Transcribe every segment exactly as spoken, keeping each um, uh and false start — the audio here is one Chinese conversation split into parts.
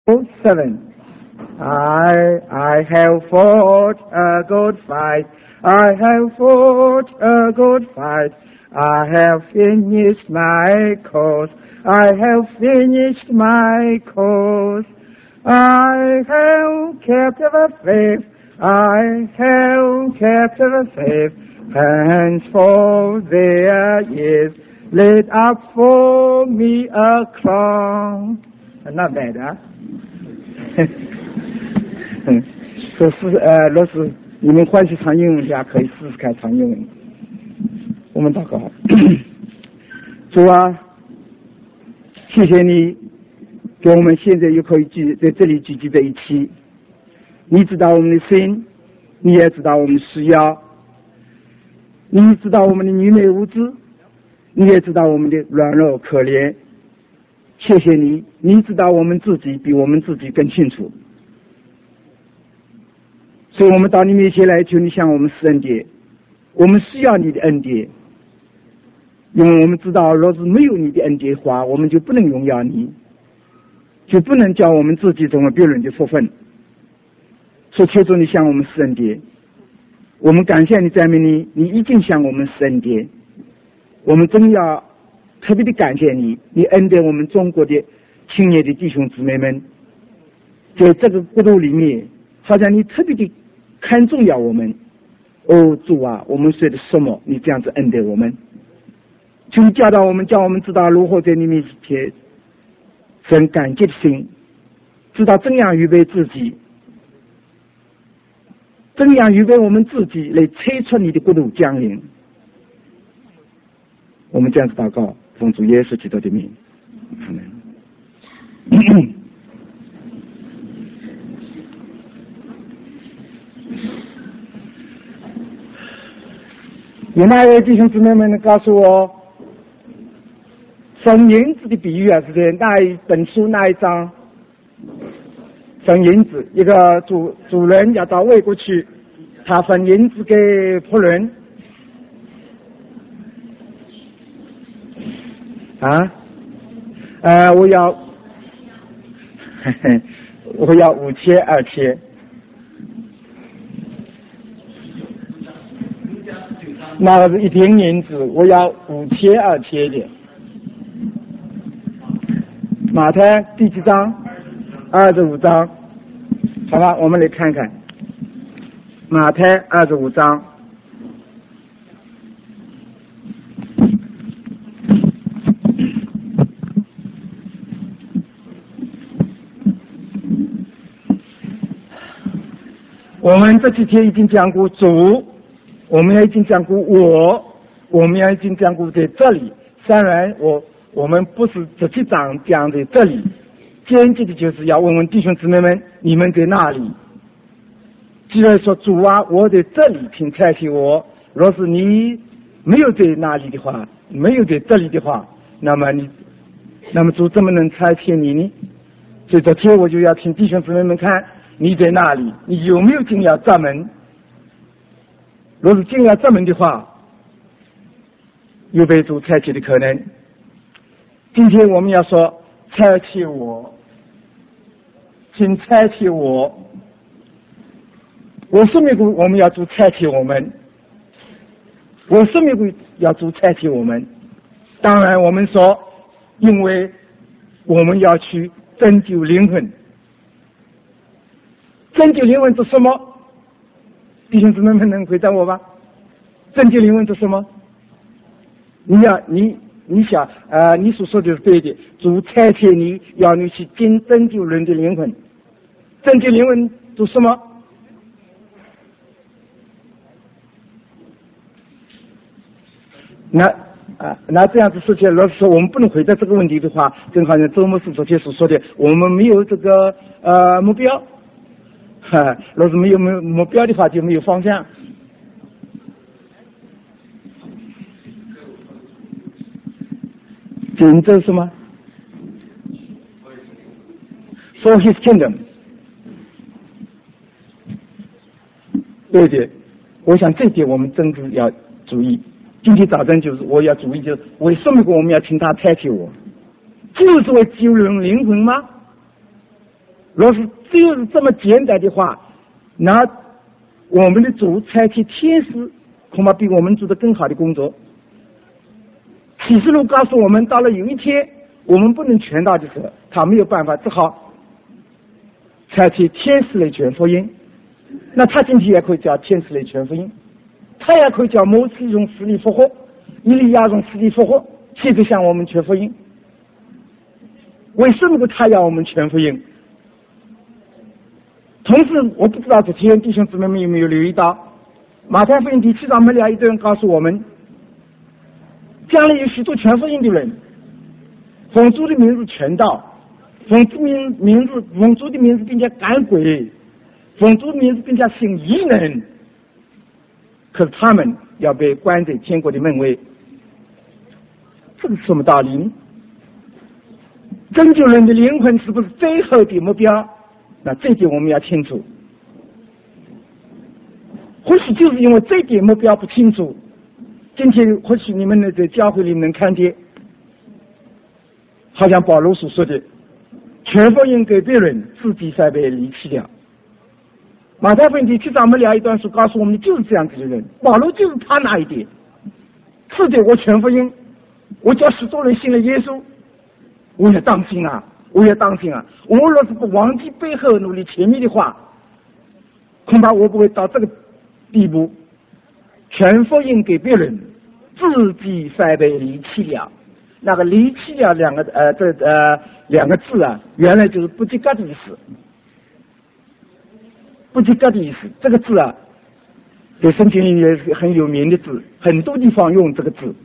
Seven. I, I have fought a good fight. I have fought a good fight. I have finished my course. I have finished my course. I have kept the faith. I have kept the faith. Henceforth there is laid up for me a crown. Not bad, huh? 可是呃，若是你们欢喜唱英文的话，可以试试看唱英文。我们祷告，主啊，谢谢你给我们现在又可以聚在这里聚集在一起。你知道我们的心，你也知道我们的需要，你知道我们的愚昧无知，你也知道我们的软弱可怜。谢谢你，你知道我们自己比我们自己更清楚。所以我们到你面前来，求你向我们施恩典，我们需要你的恩典，因为我们知道若是没有你的恩典的话，我们就不能荣耀你，就不能叫我们自己成为别人的福分。所以求主你向我们施恩典，我们感谢你赞美你，你已经向我们施恩典，我们真要特别的感谢你，你恩典我们中国的青年的弟兄姊妹们，在这个国度里面，好像你特别的看重要我们。哦，主啊，我们说的什么？你这样子恩待我们，求你教导我们，叫我们知道如何在你面前生感激的心，知道怎样预备自己，怎样预备我们自己来催促你的国度降临。我们这样子祷告，奉主耶稣基督的名，阿门。有哪位弟兄姊妹们能告诉我，分银子的比喻啊是在哪一本书哪一章？分银子，一个主主人要到外国去，他分银子给仆人。啊，呃，我要，嘿嘿，我要五千二千。那个是一瓶银子，我要五千二千的。马太第几章？二十五章。好吧，我们来看看马太二十五章。我们这几天已经讲过主，我们也已经讲过我，我们也已经讲过在这里。当然我我们不是这几章讲在这里，间接的就是要问问弟兄姊妹们，你们在哪里？既然说主啊，我在这里，请差遣我。若是你没有在那里的话，没有在这里的话，那么你那么主怎么能差遣你呢？所以昨天我就要请弟兄姊妹们看你在哪里，你有没有进了这门？若是进了这门的话，有被主差遣的可能。今天我们要说差遣我，请差遣我。我生命股我们要主差遣我们，我生命股要主差遣我们。当然我们说，因为我们要去拯救灵魂。拯救灵魂是什么？弟兄姊妹们能回答我吧？拯救灵魂是什么？你要你你想啊、呃，你所说的是对的。主差遣你，要你去拯拯救人的灵魂。拯救灵魂是什么？那啊，那这样子说起来，老师说我们不能回答这个问题的话，正好像周牧师昨天所说的，我们没有这个呃目标。哈，若是没有目目标的话，就没有方向。拯救什么 ？For His Kingdom。对的，我想这点我们真是要注意。今天早晨就是我要注意，就是为什么我们要请他差遣我？就是为救人灵魂吗？ 若是就是这么简单的话，那我们的主差遣天使恐怕比我们做的更好的工作。启示录告诉我们，到了有一天我们不能传道的时候，他没有办法，只好差遣天使来传福音。那他今天也可以叫天使来传福音，他也可以叫摩西用死里复活，以利亚用死里复活，接着向我们传福音。为什么他要我们传福音？同时我不知道这天弟兄姊妹们有没有留意到，马太福音第七章末了一段告诉我们，将来有许多传福音的人，奉主的名字传道，奉主名名字奉主的名字并且赶鬼，奉主的名字并且行异能，可是他们要被关在天国的门卫。这个是什么道理呢？拯救人的灵魂是不是最后的目标？那这点我们要清楚。或许就是因为这点目标不清楚，今天或许你们在教会里能看见，好像保罗所说的，传福音给别人，自己才被离弃了。马太福音第七章末了一段所告诉我们的就是这样子的人，保罗就是他那一点。是的，我传福音，我叫许多人信了耶稣，我也当心啊，我也当心啊！我若是不忘记背后努力前面的话，恐怕我不会到这个地步，传福音给别人，自己才被离弃了。那个离弃了两个呃这呃两个字啊，原来就是不及格的意思。不及格的意思，这个字啊，在圣经里也是很有名的字，很多地方用这个字。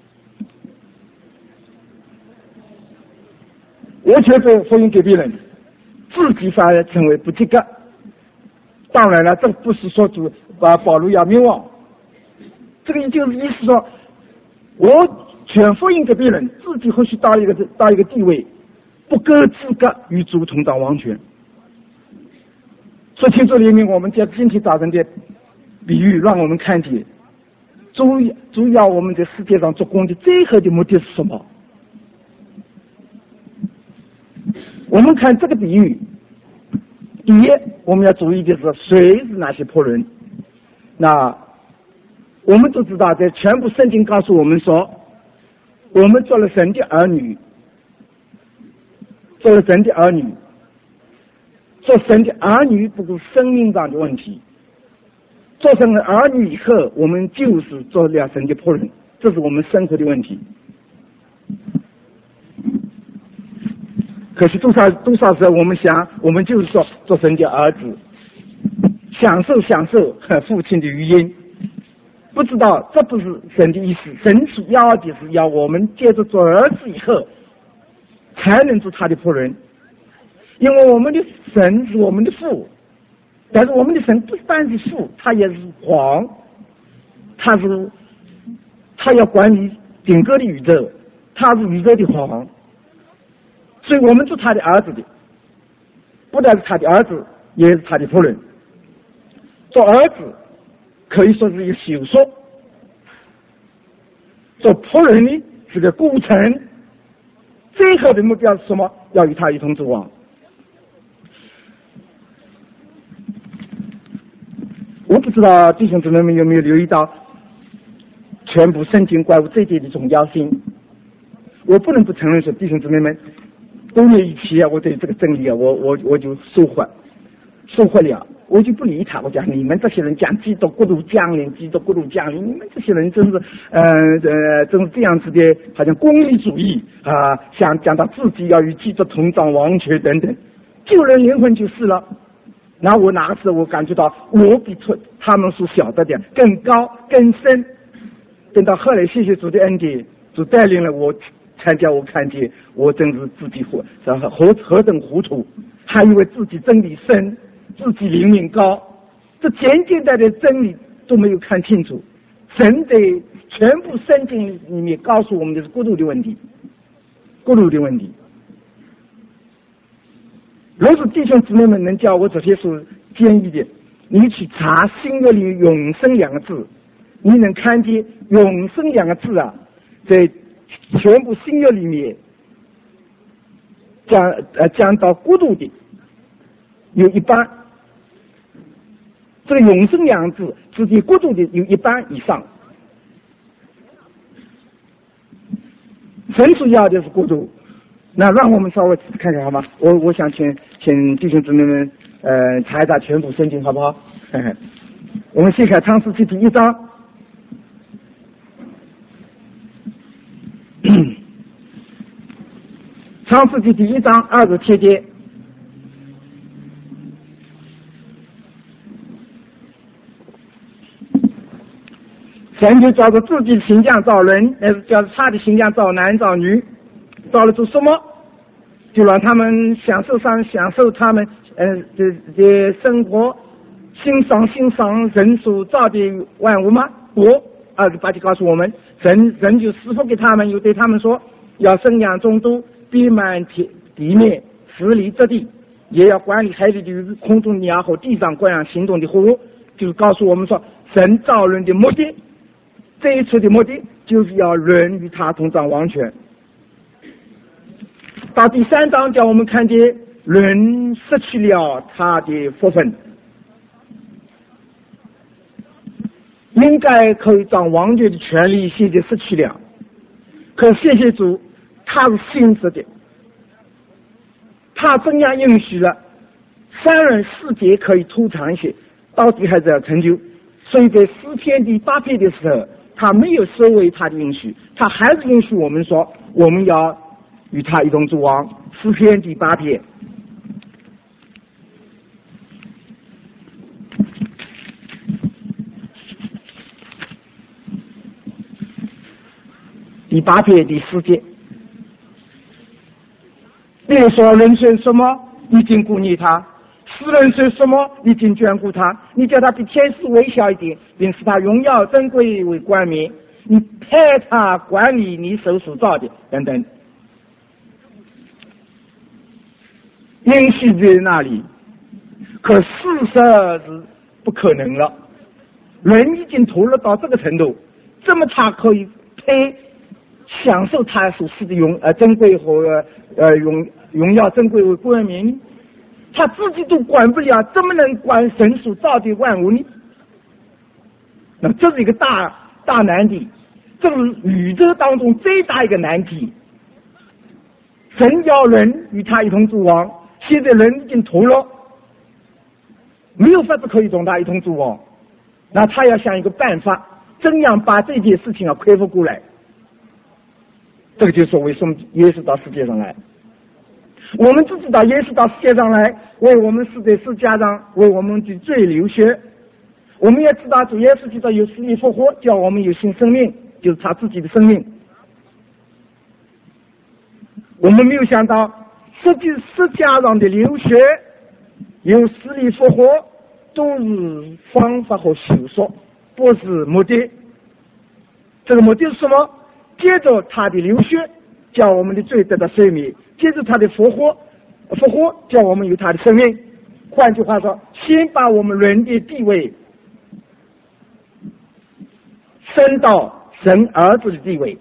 我却被福音给别人，自己反而成为不及格。当然了，这不是说主把保罗要灭亡，这个就是意思说，我传福音给别人，自己或许到一个到一个地位，不够资格与主同当王权。所以听这里面我们在今天早晨的比喻，让我们看见主主要我们在世界上做工的最后的目的是什么？我们看这个比喻，第一我们要注意的是谁是那些仆人。那我们都知道，在全部圣经告诉我们说，我们做了神的儿女，做了神的儿女，做神的儿女不是生命上的问题，做成了儿女以后，我们就是做了神的仆人，这是我们生活的问题。可是多少多少时候我们想，我们就是说做神的儿子，享受享受父亲的余荫，不知道这不是神的意思。神所要的是要我们接着做儿子以后，才能做他的仆人。因为我们的神是我们的父，但是我们的神不单是父，他也是皇，他是他要管理整个的宇宙，他是宇宙的皇。所以我们做他的儿子的，不但是他的儿子，也是他的仆人。做儿子可以说是一个修说，做仆人呢是个过程，最后的目标是什么？要与他一同作王。我不知道弟兄姊妹们有没有留意到全部圣经关乎这一点的重要性。我不能不承认说弟兄姊妹们都没一起啊，我对这个真理啊，我我我就收获收获了，我就不理他。我讲你们这些人讲基督国度降临，基督国度降临，你们这些人真是呃呃，真是这样子的，好像功利主义啊，想讲到自己要与基督同当王权等等，救人灵魂就是了。然后我那个时候我感觉到我比他们所晓得的更高更深。等到后来谢谢主的恩典，主带领了我参加，我看见我真是自己何何何等糊涂，还以为自己真理深，自己灵敏高，这简简单的真理都没有看清楚。神在全部圣经里面告诉我们的是国度的问题，国度的问题。若是弟兄姊妹们能叫我这些所建议的，你去查新约里永生两个字，你能看见永生两个字啊，在全部新约里面讲呃讲到国度的有一半，这个永生两字自己国度的有一半以上。神所要的是国度，那让我们稍微看看好吗？我我想请请弟兄姊妹们呃查一查全部圣经好不好？嘿嘿，我们先看创世纪第一章。创世纪第一章二十七节，神就照着自己的形象造人，那是照着他的形象造男造女，造了做什么？就让他们享受上享受他们呃的的生活，欣赏欣赏人所造的万物吗？不，二十八节告诉我们，神人就赐福给他们，又对他们说，要生养众多，遍满地地面，治理这地，也要管理海里的鱼、空中的鸟和地上各样行动的活物。就是告诉我们说，神造人的目的，这一次的目的就是要人与他同掌王权。到第三章叫我们看见人失去了他的福分，应该可以掌王权的权利现在失去了，可谢谢主，他是信实的，他怎样允许了三人世界可以拖长一些，到底还是要成就。所以在诗篇第八篇的时候，他没有收回他的允许，他还是允许我们说我们要与他一同作王。诗篇第八篇第八篇第四节，别说人说什么你经顾念他，世人说什么你经眷顾他，你叫他比天使微小一点，并使他荣耀珍贵为冠冕，你派他管理你手所造的等等。允许在那里，可事实是不可能了。人已经投入到这个程度，这么他可以配享受他所赐的荣呃珍贵和呃荣荣耀珍贵为冠冕，他自己都管不了，怎么能管神所造的万物呢？那这是一个大大难题，这是宇宙当中最大一个难题。神要人与他一同作王，现在人已经投了，没有法子可以同他一同作王，那他要想一个办法，怎样把这件事情啊恢复过来。这个就是为什么耶稣到世界上来。我们只知道耶稣到世界上来为我们死在十字架上，为我们的罪流血。我们也知道主耶稣基督有死里复活，叫我们有新生命，就是他自己的生命。我们没有想到实际十字架上的流血有死里复活都是方法和手术，不是目的。这个目的是什么？接着他的流血叫我们的罪得到赦免，接着他的复活复活叫我们有他的生命。换句话说，先把我们人的地位升到神儿子的地位，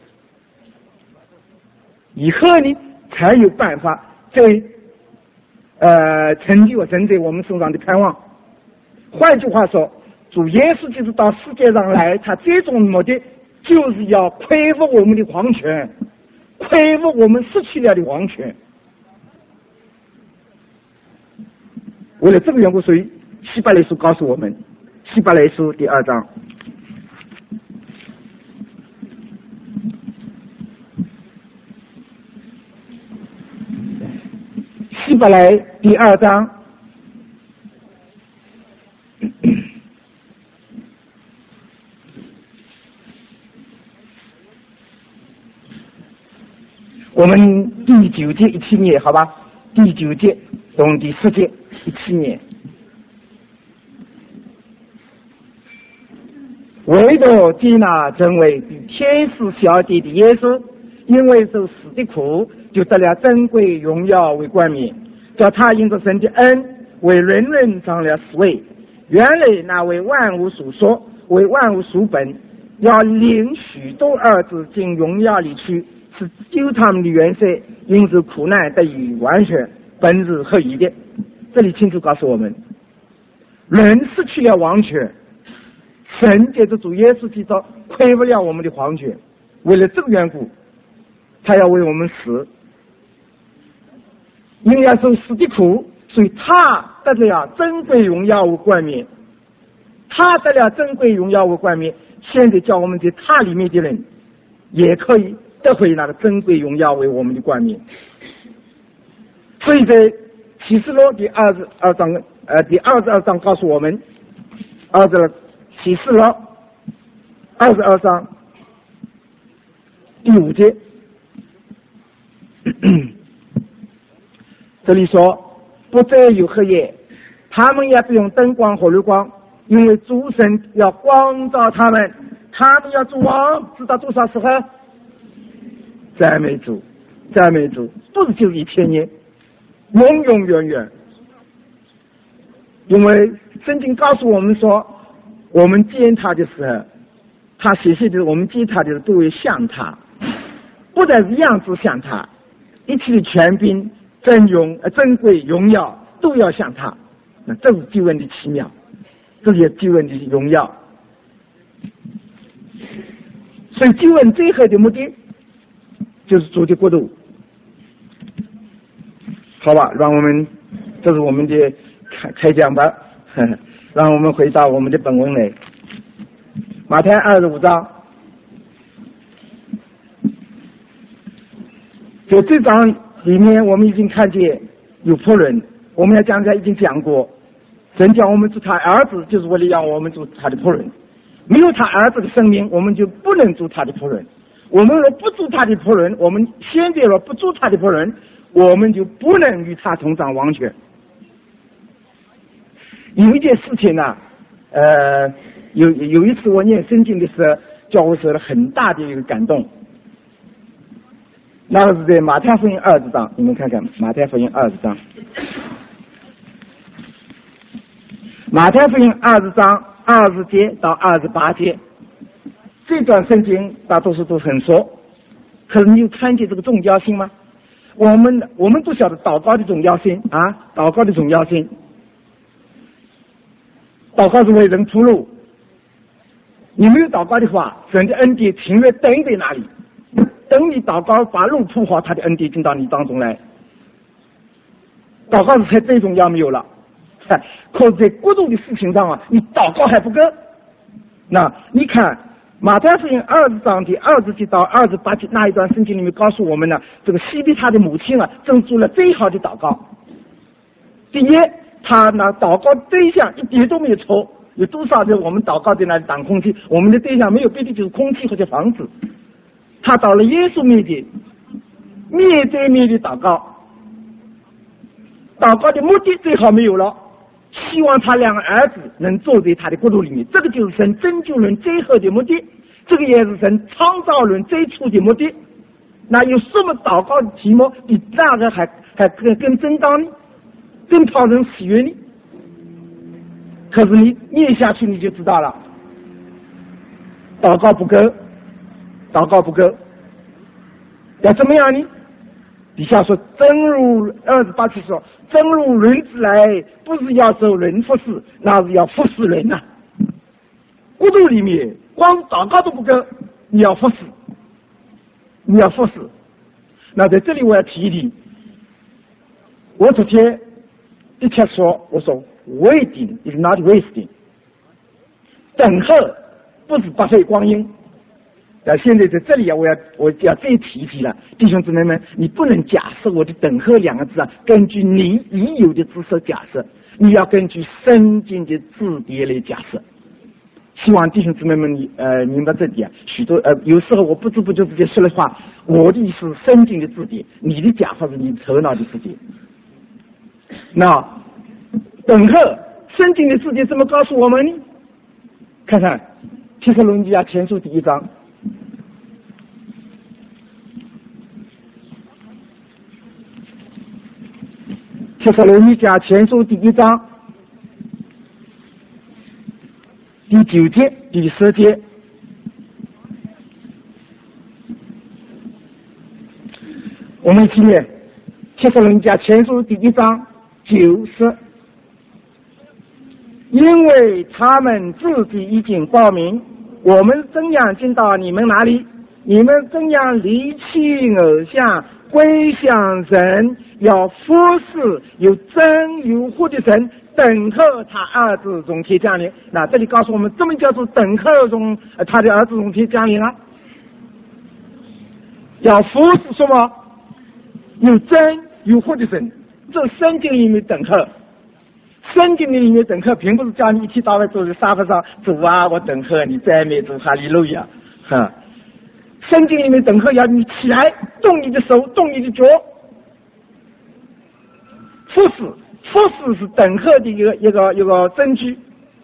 以后呢才有办法对呃成就神在我们身上的盼望。换句话说，主耶稣就是到世界上来，他最终的目的就是要恢复我们的皇权，恢复我们失去了的皇权。为了这个缘故，所以希伯来书告诉我们，希伯来书第二章希伯来第二章我们第九节一七年，好吧？第九节从第十节一七年，唯独接纳成为比天使小弟的耶稣，因为受死的苦，就得了珍贵荣耀为冠冕，叫他因着神的恩为人人长了十位。原来那为万物所说，为万物所本，要领许多儿子进荣耀里去，是救他们的元帅因着苦难得以完全，本是合宜的。 这里清楚告诉我们，人失去了王权，神借着主耶稣基督亏不了我们的皇权，为了这个缘故，他要为我们死，因要受死的苦，所以他得了珍贵荣耀和冠冕，他得了珍贵荣耀和冠冕，现在叫我们在他里面的人也可以得回那个珍贵荣耀为我们的冠冕。所以在启示录第二十二章呃第二十二章告诉我们，二十启示录二十二章第五节，这里说不再有黑夜，他们也不用灯光和日光，因为主神要光照他们，他们要做王，知道多少时候？赞美主，赞美主，不是就是一千年，永永远远。因为圣经告诉我们说，我们见他的时候，他写下的我们见他的时候都会像他，不但是样子像他，一切的权柄、尊荣、珍贵、荣耀都要像他。那这是救恩的奇妙，这是救恩的荣耀。所以救恩最后的目的就是主的国度。好吧，让我们这是我们的开开讲吧，呵呵，让我们回到我们的本文来。马太二十五章，在这章里面我们已经看见有仆人，我们要刚才已经讲过，神叫我们做他儿子，就是为了让我们做他的仆人。没有他儿子的生命，我们就不能做他的仆人。我们若不做他的仆人，我们现在若不做他的仆人，我们就不能与他同掌王权。有一件事情呢、啊，呃，有有一次我念圣经的时候，叫我受了很大的一个感动。那个是在马太福音二十章，你们看看马太福音二十章，马太福音二十章二十节到二十八节，这段圣经大多数都很熟，可是你有看见这个重要性吗？我们我们都晓得祷告的重要性啊，祷告的重要性。祷告是为人铺路，你没有祷告的话，神的恩典停在等在那里，等你祷告把路铺好，他的恩典进到你当中来。祷告是才最重要没有了，可是在国度的事情上啊，你祷告还不够。那你看马太福音二十章的二十节到二十八节那一段圣经里面告诉我们呢，这个西比他的母亲啊，正做了最好的祷告。第一，他那祷告对象一点都没有错，有多少人我们祷告在那里挡空气，我们的对象没有别的就是空气或者房子。他到了耶稣面前，面对面的祷告，祷告的目的最好没有了，希望他两个儿子能坐在他的国度里面，这个就是神拯救人最后的目的，这个也是神创造人最初的目的。那有什么祷告的题目比那个还还更更正当呢？更讨人喜悦呢？可是你念下去你就知道了，祷告不够，祷告不够，要怎么样呢？底下说，正如二十八节说，正如人子来，不是要受人服侍，那是要服侍人呐、啊。国度里面光祷告都不够，你要服侍，你要服侍。那在这里我要提一提，我昨天的确说，我说 waiting is not wasting， 等候不是白费光阴。那现在在这里啊，我要我要再提一提了，弟兄姊妹们，你不能假设我的等候两个字啊，根据你已有的知识假设，你要根据圣经的字典来假设。希望弟兄姊妹们你呃明白这点啊。许多呃有时候我不知不觉之间说了话，我的是圣经的字典，你的假法是你头脑的字典。那等候圣经的字典怎么告诉我们呢？看看帖撒罗尼迦前书第一章。帖撒罗尼迦前书第一章第九节、第十节，我们一起念帖撒罗尼迦前书第一章九十因为他们自己已经报名，我们怎样进到你们哪里？你们怎样离弃偶像，归向神，要服侍有真有活的神，等候他儿子荣天降临。那这里告诉我们，怎么叫做等候中他的儿子荣天降临啊？要服侍什么？有真有活的神。这圣经里面等候，圣经里面等候，并不是叫你一天到晚坐在沙发上，主啊，我等候你，赞美主，哈利路亚。哈，圣经里面等候要你起来，动你的手，动你的脚。服侍，服侍是等候的一个一个一个证据。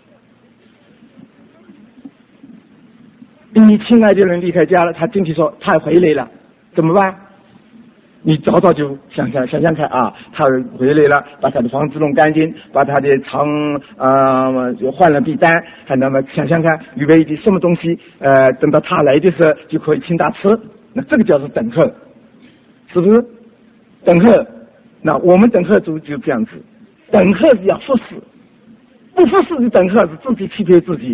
你亲爱的人离开家了，他今天说他回来了，怎么办？你早早就想想想想看啊，他回来了，把他的房子弄干净，把他的床呃换了被单，还那么想想看，预备一点什么东西，呃，等到他来的时候就可以请他吃，那这个叫做等候，是不是？等候，那我们等候就就这样子，等候是要服侍，不服侍的等候是自己欺骗自己。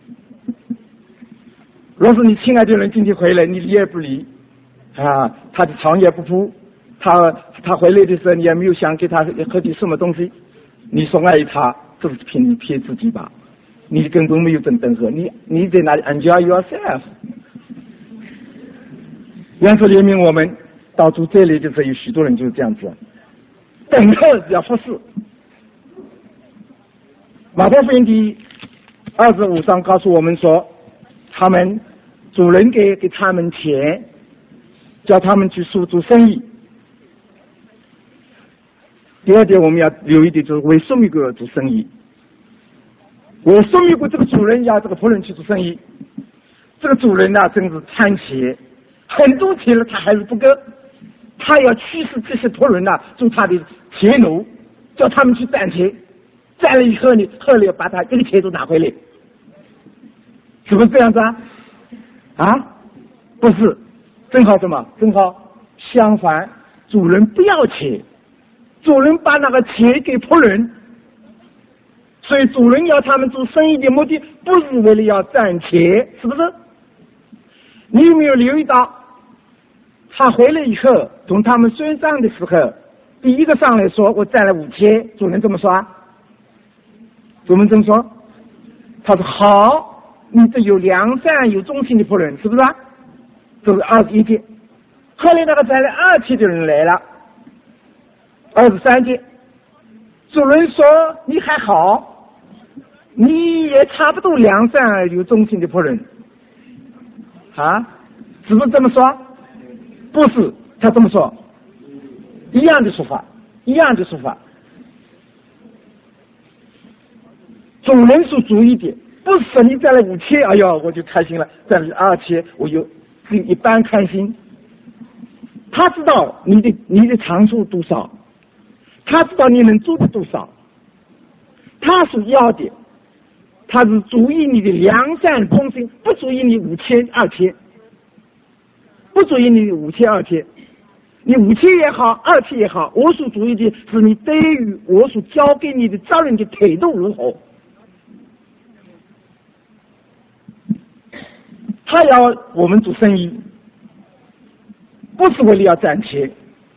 若是你亲爱的人今天回来，你理也不理。啊，他的床也不铺，他他回来的时候你也没有想给他喝点什么东西，你说爱他，这是骗骗自己吧？你根本没有等等候，你你在那里 enjoy yourself。愿主怜悯我们，到主这里的时候有许多人就是这样子，等候要服侍。马太福音第二十五章告诉我们说，他们主人给给他们钱。叫他们去做做生意。第二点我们要留意的就是为什么一个做生意？为什么一个这个主人要这个仆人去做生意？这个主人呢、啊、真是贪钱，很多钱了他还是不够，他要驱使这些仆人呢、啊、做他的钱奴，叫他们去赚钱，赚了以后呢，后来把他这个钱都拿回来，是不是这样子啊？啊，不是。正好什么？正好相反，主人不要钱，主人把那个钱给仆人，所以主人要他们做生意的目的不是为了要赚钱，是不是？你有没有留意到，他回来以后从他们算账的时候，第一个上来说我赚了五千，主人这么说啊？主人这么说？他说好，你这有良善有忠心的仆人，是不是啊？这是二十一节，后来那个赚了二千的人来了，二十三节，主人说你还好，你也差不多良善有忠心的仆人啊，是不是这么说？不是，他这么说，一样的说法，一样的说法。主人是主意的，不是说你赚了五千，哎呦我就开心了，赚了二千我有一般开心。他知道你的你的长处多少，他知道你能做的多少，他所要的，他是注意你的良善忠心，不注意你五千二千，不注意你五千二千，你五千也好，二千也好，我所注意的是你对于我所交给你的责任的态度如何。他要我们做生意，不是为了要赚钱。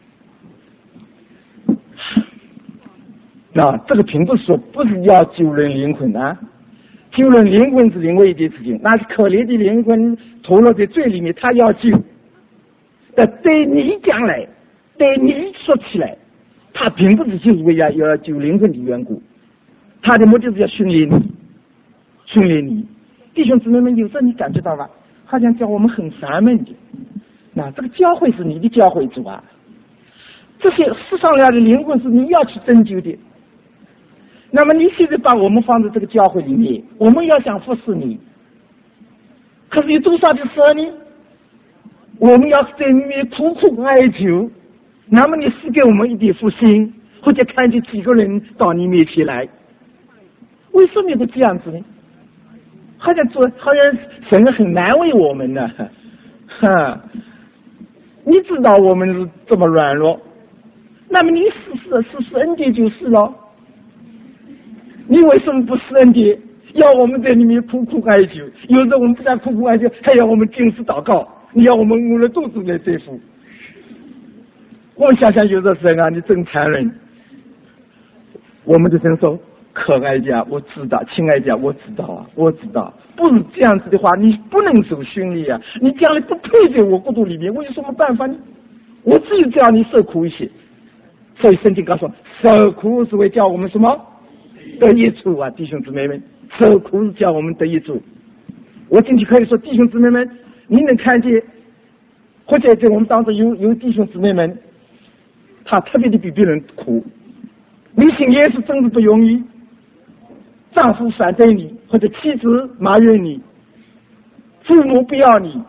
那这个并不是说不是要救人灵魂啊，救人灵魂是另外一件事情，那是可怜的灵魂投入在罪里面，他要救。但对你将来，对你说起来，他并不是就是为了要救灵魂的缘故，他的目的是要训练你，训练你。弟兄姊妹们，有时候你感觉到吧，好像叫我们很烦闷的。那这个教会是你的教会主啊，这些世上来的灵魂是你要去拯救的。那么你现在把我们放在这个教会里面，我们要想服侍你，可是有多少的时候呢？我们要在里面苦苦哀求，那么你赐给我们一点福星，或者看见几个人到你面前来，为什么会这样子呢？好像做好像神很难为我们呢，哈！你知道我们是这么软弱，那么你试试试试恩典就是了。你你为什么不施恩典？要我们在里面苦苦哀求，有时候我们不但苦苦哀求，还要我们禁食祷告，你要我们捂着肚子来对付。我们想想，有的神啊，你真残忍。我们的神说：“可爱家，我知道；亲爱家，我知道啊，我知道。不是这样子的话，你不能受训练啊！你将来不配在我国度里面，我有什么办法呢？我只有叫你受苦一些。所以圣经告诉我，受苦是为叫我们什么得益处啊，弟兄姊妹们，受苦是叫我们得益处。我今天可以说，弟兄姊妹们，你能看见，或者在我们当中有有弟兄姊妹们，他特别的比别人苦。你信耶稣真是不容易，丈夫反对你，或者妻子埋怨你，父母不要你，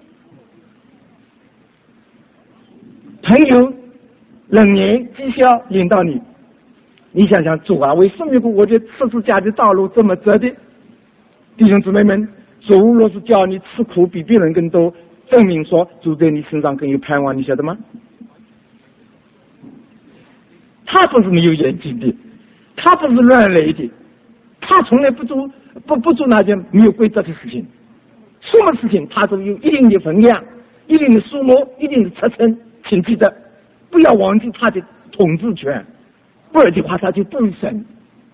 朋友冷言讥笑领导你。你想想，主啊，为什么我这十字架的道路这么折的？弟兄姊妹们，主若是叫你吃苦比别人更多，证明说主在你身上更有盼望，你晓得吗？他不是没有眼睛的，他不是乱来的，他从来不做不不做那件没有规则的事情。什么事情他都有一定的分量，一定的数目，一定的尺寸。请记得，不要忘记他的统治权，不然的话他就不神。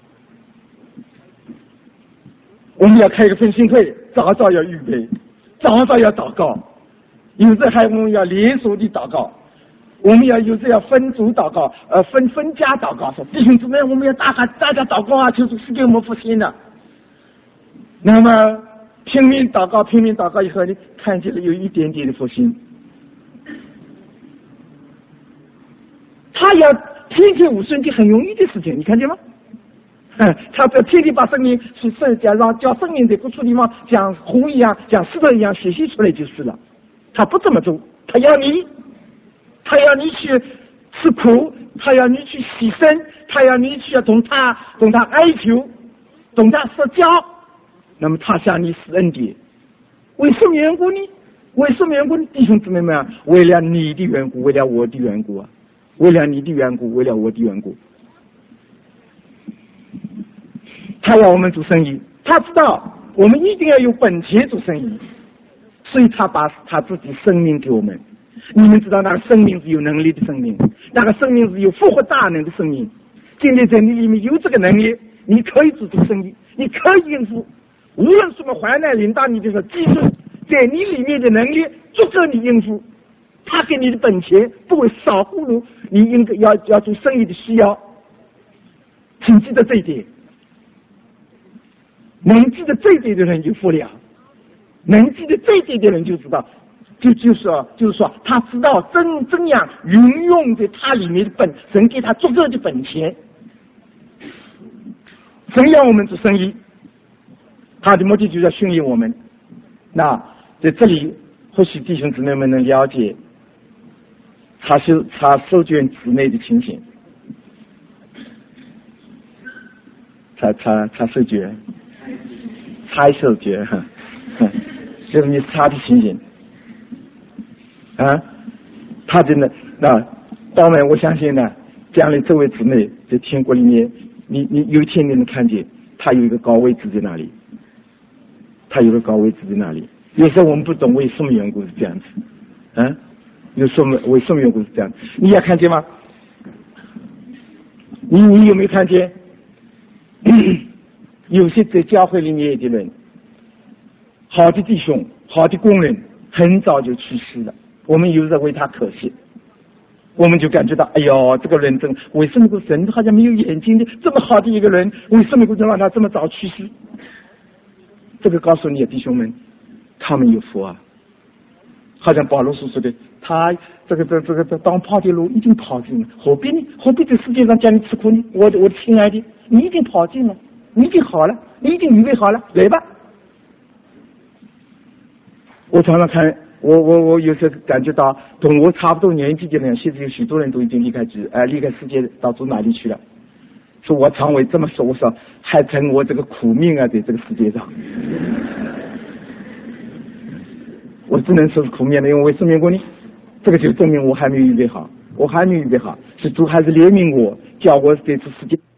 我们要开一个分心会，早早要预备，早早要祷告，有时还我们要连锁的祷告。我们要有时要分组祷告，呃，分分家祷告。说弟兄姊妹，我们要大家大家祷告啊，求主赐给我们复兴的。那么拼命祷告，拼命祷告以后呢，看见了有一点点的复兴。他要天天无顺境很容易的事情，你看见吗？嗯，他不要天天把圣灵去圣讲，让叫圣灵在各处地方像湖一样，像石头一样显现出来就是了。他不这么做，他要你。他要你去吃苦，他要你去牺牲，他要你去同他同他哀求，同他社交。那么他向你施恩典，为什么缘故呢？为什么缘故呢？弟兄姊妹们啊，为了你的缘故，为了我的缘故啊，为了你的缘故，为了我的缘故。他要我们做生意，他知道我们一定要有本钱做生意，所以他把他自己生命给我们。你们知道那个生命是有能力的生命，那个生命是有复活大能的生命。今天在你里面有这个能力，你可以做这个生意，你可以应付无论什么患难临到你的时候，基督在你里面的能力足够你应付。他给你的本钱不会少乎如你应该要要做生意的需要，请记得这一点。能记得这一点的人就福了，能记得这一点的人就知道。就就是说，就是说，他知道怎怎样运用在他里面的本，神给他足够的本钱。神要我们做生意，他的目的就是要训练我们。那在这里，或许弟兄姊妹们能了解他是他收卷子内的情形，他他他收卷，猜收卷哈，就是你他的情形。啊，他的呢，那当然我相信呢，将来这位姊妹在天国里面，你你有一天你能看见他有一个高位置在那里，他有个高位置在那里。有时候我们不懂为什么缘故是这样子，啊，有什么为什么缘故是这样？你也看见吗？你你有没有看见？有些在教会里面的人，好的弟兄、好的工人，很早就去世了。我们有时候为他可惜，我们就感觉到，哎呦，这个人真为什么个人好像没有眼睛的这么好的一个人，为什么会让他这么早去世？这个告诉你弟兄们，他们有福啊！好像保罗所说的，他这个这这个当跑的路已经跑尽了，何必呢？何必在世界上叫你吃苦呢？我的我的亲爱的，你已经跑尽了，你已经好了，你已经预备好了，来吧！我常常看。我我我有时候感觉到，同我差不多年纪的人，现在有许多人都已经离开世，呃，离开世界，到走哪里去了？说我常为这么说，我说还趁我这个苦命啊，在这个世界上，我只能说是苦命的，因为为什么缘故呢？这个就证明我还没有预备好，我还没有预备好，是主还是怜悯我，叫我在这世界。